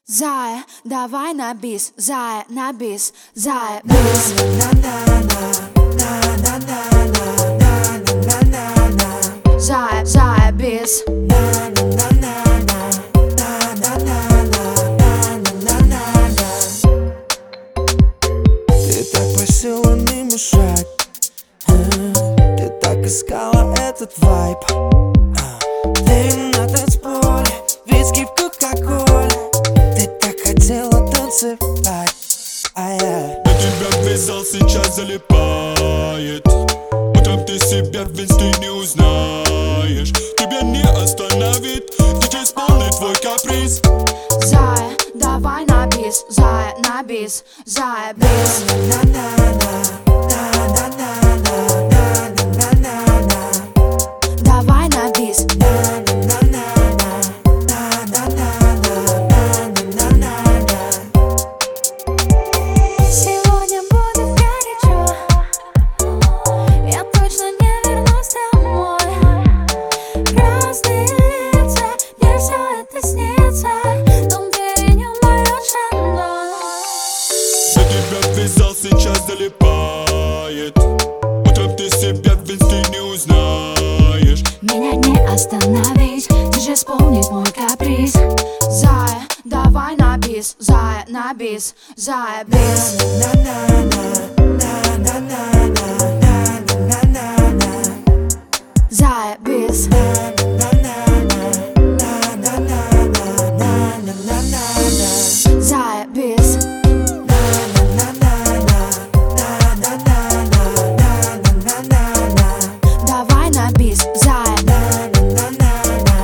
Зая, давай на бис, зая, на бис, зая, бис. Зая, зая, бис. Ты так просила не мешать, ты так искала этот вайб. Ты на танцполе, виски в кока-коле, ты так хотела танцевать. На тебя вязал, сейчас залипает. Утром ты себя в инсте не узнаешь. Тебя не остановит, диджей исполнит твой каприз. Зая, давай на бис, зая, на бис, зая, бис. Давай на бис. Сегодня будет горячо, я точно не вернусь домой. Разные лица, мне все это снится, дом деревню моё шандон. На тебя вязал, сейчас залипает. Утром ты себя в инсте не узнаешь. Меня не остановить, диджей исполнит мой каприз. Зая, давай на бис, зая, на бис, зая, бис. Зая, бис. Зая, бис. Давай на бис, зая.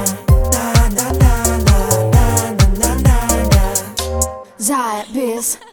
Зая, бис.